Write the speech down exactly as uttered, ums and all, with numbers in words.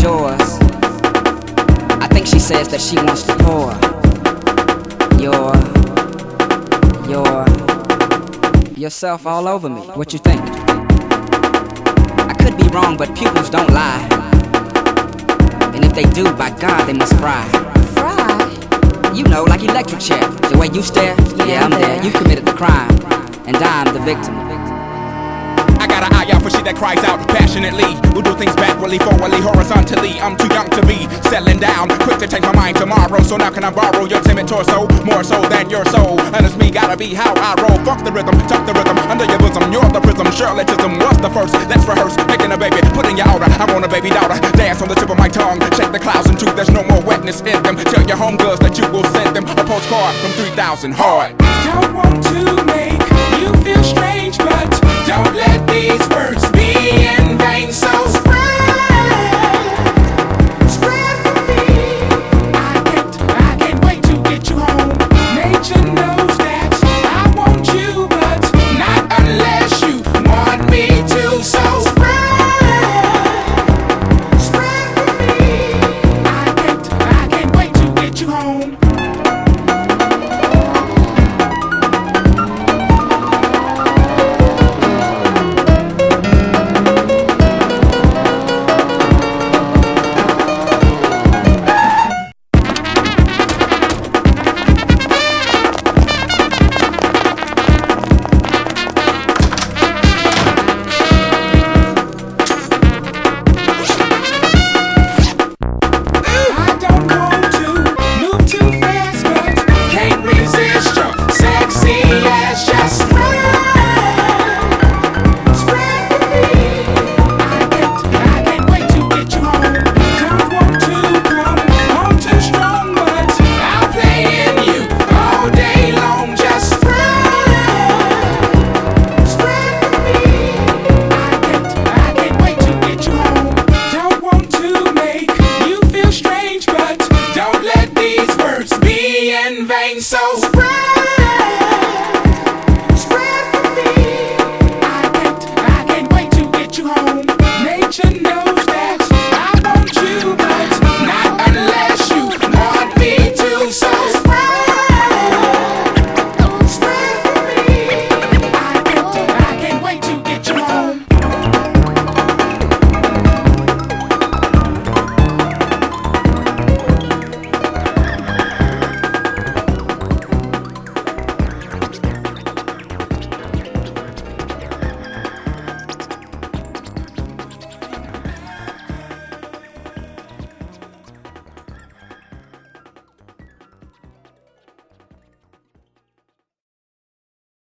yours. I think she says that she wants to pour your, your, yourself all over me. What you think? I could be wrong, but pupils don't lie. And if they do, by God, they must fry. Fry? You know, like electric chair. The way you stare, yeah, yeah, I'm there. You committed the crime, and I'm the victim. I got an eye out for shit that cries out passionately. We'll do things backwardly, forwardly, horizontally. I'm too young to be settling down, quick to take my mind tomorrow. So now can I borrow your timid torso, more so than your soul? And it's me, gotta be how I roll. Fuck the rhythm, tuck the rhythm under your bosom. You're the prism, Shirleyism was the first. Let's rehearse, making a baby, put in your order. I want a baby daughter, dance on the tip of my tongue. Shake the clouds and truth, there's no more wetness in them. Tell your homegirls that you will send them a postcard from three thousand hard. Don't want to make you feel strange, but don't let these words be in vain. So spread, spread for me. I can't, I can't wait to get you home. Nature knows that I want you, but not unless you want me to. So spread, spread for me. I can't, I can't wait to get you home. So spread, spread for me. I can't, I can't wait to get you home. Nature knows.